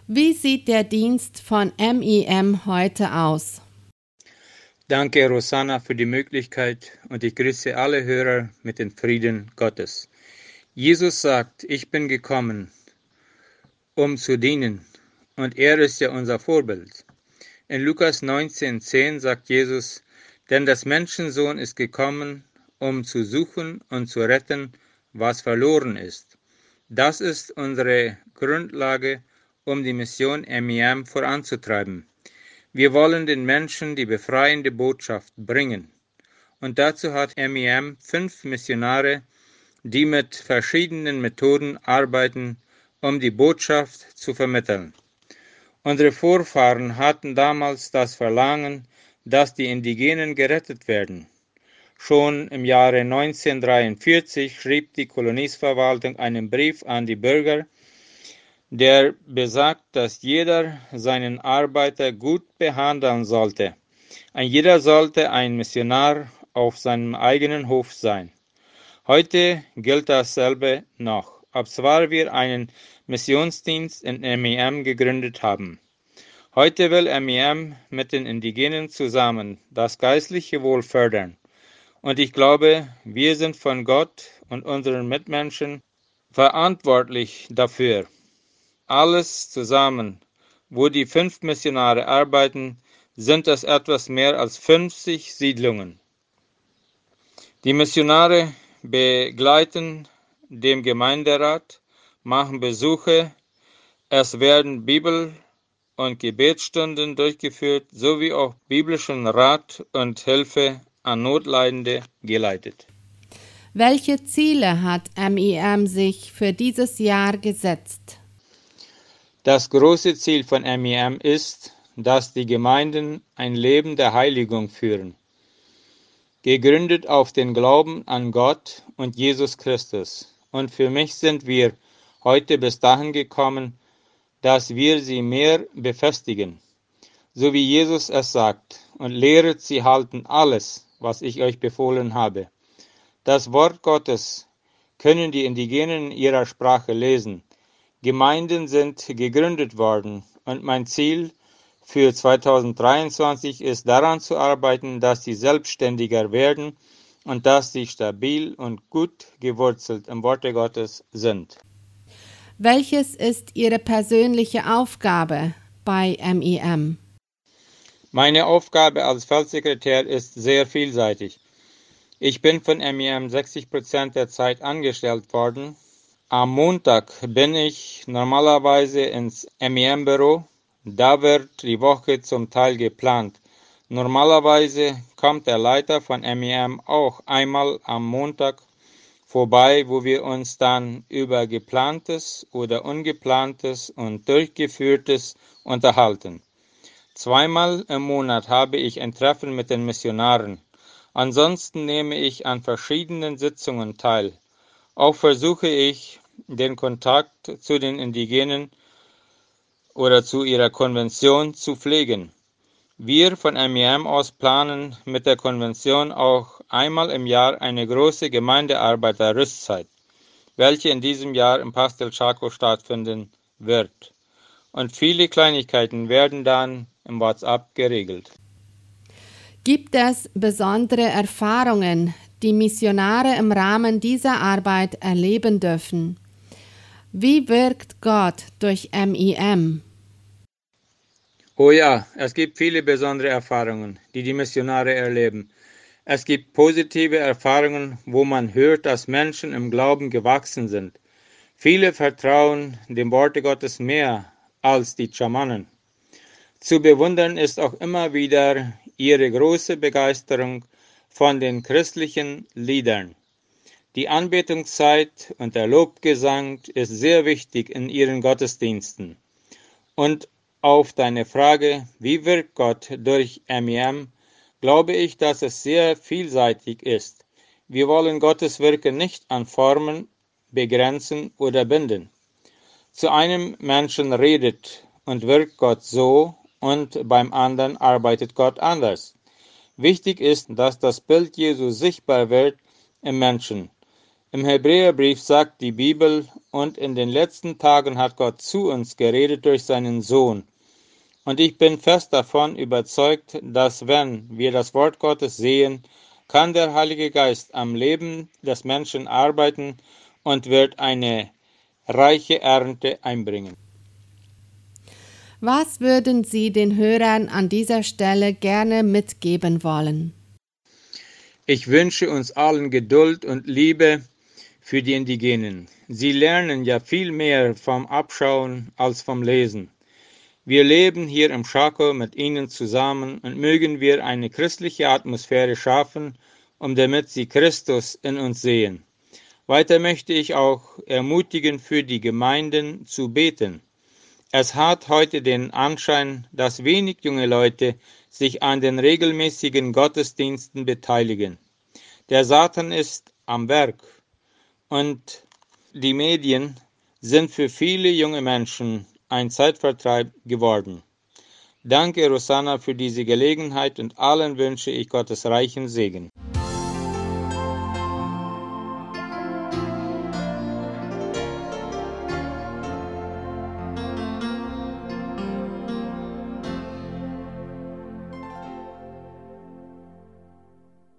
Wie sieht der Dienst von MIM heute aus? Danke, Rosanna, für die Möglichkeit und ich grüße alle Hörer mit dem Frieden Gottes. Jesus sagt, ich bin gekommen, um zu dienen, und er ist ja unser Vorbild. In Lukas 19,10 sagt Jesus, denn das Menschensohn ist gekommen, um zu suchen und zu retten, was verloren ist. Das ist unsere Grundlage, um die Mission MIM voranzutreiben. Wir wollen den Menschen die befreiende Botschaft bringen. Und dazu hat MIM 5 Missionare, die mit verschiedenen Methoden arbeiten, um die Botschaft zu vermitteln. Unsere Vorfahren hatten damals das Verlangen, dass die Indigenen gerettet werden. Schon im Jahre 1943 schrieb die Koloniesverwaltung einen Brief an die Bürger, der besagt, dass jeder seinen Arbeiter gut behandeln sollte. Ein jeder sollte ein Missionar auf seinem eigenen Hof sein. Heute gilt dasselbe noch, obzwar wir einen Missionsdienst in MIM gegründet haben. Heute will MIM mit den Indigenen zusammen das geistliche Wohl fördern. Und ich glaube, wir sind von Gott und unseren Mitmenschen verantwortlich dafür. Alles zusammen, wo die 5 Missionare arbeiten, sind es etwas mehr als 50 Siedlungen. Die Missionare begleiten den Gemeinderat, machen Besuche, es werden Bibel- und Gebetsstunden durchgeführt, sowie auch biblischen Rat und Hilfe an Notleidende geleitet. Welche Ziele hat MIM sich für dieses Jahr gesetzt? Das große Ziel von MIM ist, dass die Gemeinden ein Leben der Heiligung führen, gegründet auf den Glauben an Gott und Jesus Christus. Und für mich sind wir heute bis dahin gekommen, dass wir sie mehr befestigen, so wie Jesus es sagt, und lehret sie halten alles, was ich euch befohlen habe. Das Wort Gottes können die Indigenen in ihrer Sprache lesen. Gemeinden sind gegründet worden und mein Ziel für 2023 ist daran zu arbeiten, dass sie selbstständiger werden und dass sie stabil und gut gewurzelt im Worte Gottes sind. Welches ist Ihre persönliche Aufgabe bei MIM? Meine Aufgabe als Feldsekretär ist sehr vielseitig. Ich bin von MIM 60% der Zeit angestellt worden. Am Montag bin ich normalerweise ins MIM-Büro. Da wird die Woche zum Teil geplant. Normalerweise kommt der Leiter von MIM auch einmal am Montag vorbei, wo wir uns dann über geplantes oder ungeplantes und durchgeführtes unterhalten. 2-mal im Monat habe ich ein Treffen mit den Missionaren. Ansonsten nehme ich an verschiedenen Sitzungen teil. Auch versuche ich, den Kontakt zu den Indigenen oder zu ihrer Konvention zu pflegen. Wir von MIM aus planen mit der Konvention auch einmal im Jahr eine große Gemeindearbeiter-Rüstzeit, welche in diesem Jahr im Pastel Chaco stattfinden wird. Und viele Kleinigkeiten werden dann im WhatsApp geregelt. Gibt es besondere Erfahrungen, die Missionare im Rahmen dieser Arbeit erleben dürfen? Wie wirkt Gott durch MIM? Oh ja, es gibt viele besondere Erfahrungen, die die Missionare erleben. Es gibt positive Erfahrungen, wo man hört, dass Menschen im Glauben gewachsen sind. Viele vertrauen dem Worte Gottes mehr als die Schamanen. Zu bewundern ist auch immer wieder ihre große Begeisterung von den christlichen Liedern. Die Anbetungszeit und der Lobgesang ist sehr wichtig in ihren Gottesdiensten. Und auf deine Frage, wie wirkt Gott durch MIM, glaube ich, dass es sehr vielseitig ist. Wir wollen Gottes Wirken nicht an Formen begrenzen oder binden. Zu einem Menschen redet und wirkt Gott so und beim anderen arbeitet Gott anders. Wichtig ist, dass das Bild Jesu sichtbar wird im Menschen. Im Hebräerbrief sagt die Bibel, und in den letzten Tagen hat Gott zu uns geredet durch seinen Sohn. Und ich bin fest davon überzeugt, dass wenn wir das Wort Gottes sehen, kann der Heilige Geist am Leben des Menschen arbeiten und wird eine reiche Ernte einbringen. Was würden Sie den Hörern an dieser Stelle gerne mitgeben wollen? Ich wünsche uns allen Geduld und Liebe für die Indigenen. Sie lernen ja viel mehr vom Abschauen als vom Lesen. Wir leben hier im Chaco mit ihnen zusammen und mögen wir eine christliche Atmosphäre schaffen, damit sie Christus in uns sehen. Weiter möchte ich auch ermutigen, für die Gemeinden zu beten. Es hat heute den Anschein, dass wenig junge Leute sich an den regelmäßigen Gottesdiensten beteiligen. Der Satan ist am Werk und die Medien sind für viele junge Menschen ein Zeitvertreib geworden. Danke, Rosanna, für diese Gelegenheit und allen wünsche ich Gottes reichen Segen.